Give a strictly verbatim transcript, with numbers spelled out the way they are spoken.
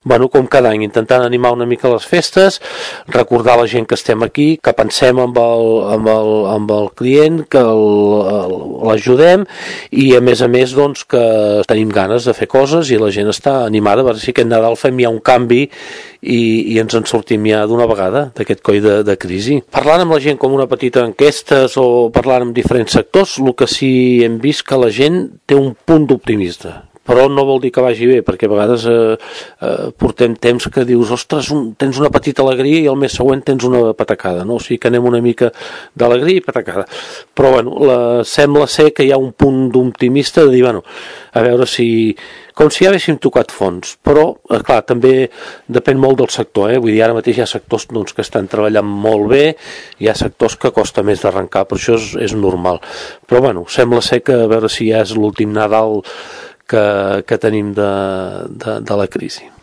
Bueno, com cada any, intentant animar una mica les festes, recordar a la gent que estem aquí, que pensem amb el, amb el, amb el client, que l'ajudem i a més a més doncs, que tenim ganes de fer coses i la gent està animada, a veure si aquest Nadal fem ja un canvi i, i ens en sortim ja d'una vegada d'aquest coll de, de crisi. Parlant amb la gent com una petita enquestes o parlant amb diferents sectors, el que sí hem vist que la gent té un punt d'optimista, però no vol dir que vagi bé, perquè a vegades eh, eh, portem temps que dius, ostres, un, tens una petita alegria i el mes següent tens una patacada, no? O sigui que anem una mica d'alegria i patacada. Però, bueno, la, sembla ser que hi ha un punt d'optimista de dir, bueno, a veure si... com si ja haguéssim tocat fons, però, eh, clar, també depèn molt del sector, eh? Vull dir, ara mateix hi ha sectors doncs, que estan treballant molt bé, hi ha sectors que costa més d'arrencar, però això és, és normal. Però, bueno, sembla ser que a veure si ja és l'últim Nadal que, que tenim de, de, de la crisi.